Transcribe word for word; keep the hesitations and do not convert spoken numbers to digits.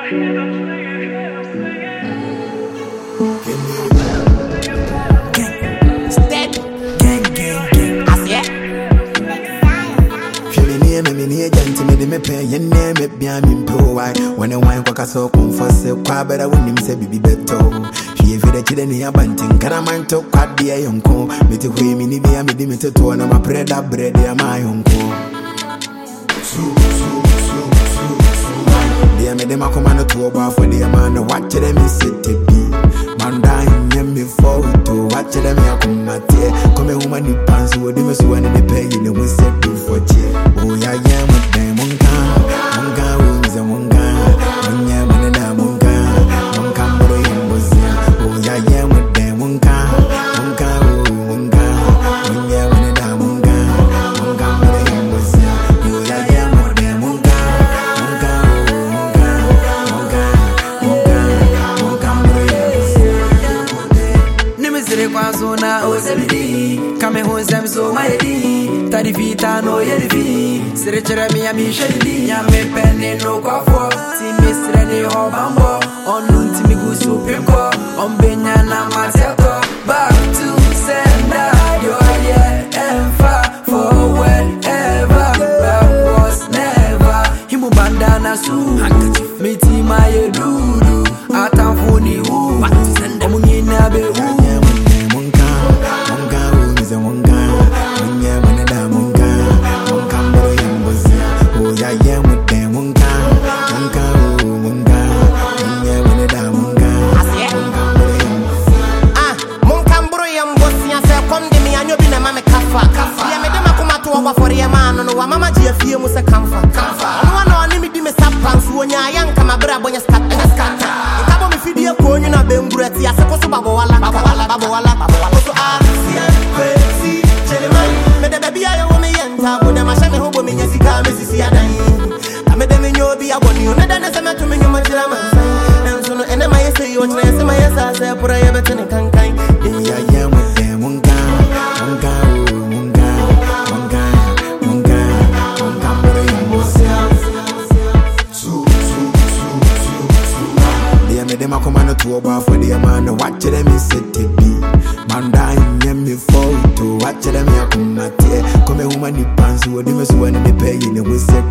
When I wine walk so come for say kwa better when him say bibi beto. She if the children here banting can man to quad be a yonko. Me to we me ni be a me di me to to na my bread that bread ya my yonko. Su su su su su. Dia me dem akomano to oba for dia man watch them me sit to be. Man dying me photo watch them ya kumate. Come home ni pants wo di me so when they pay you we set do for che. Oh yeah yeah with them monka monka wo is a monka. Come home, I'm so my D. Tadi vita no yedi. Sere mi ami shedi. Ya me penne no kwafo. Ti misre ni hobambo. Onu ti mi gusu peko. Ombenya na mateko. Back to sender. Yo yeah and far forward ever. Backwards never. Himu bandana su. Miti my dudu. Atamfuni hu. Omungina be hu. For your man, no, Mama Gia fear was a comfort. No one only me me sap pants when you're young, come a brab when you scat and a scatter. If I want me feed you a coin in a bembretti, I suppose to Babawala, Babawala, Babawala, Babawala. So I see, Jellyman, made a baby, I want me and tap with them. I shall hope me as he comes, Missus Yadine. I made them in your be a one, you know, that I sent to me, my children. And so, and then I say, you want to say, my yes, I say, put a better than can kind. Yeah, yeah, with them, one guy, one guy. Them a come on to oba for the man watch them me sit to be. Man dying me photo watch them ya come at come home and the pants wo dem so when they pay you we set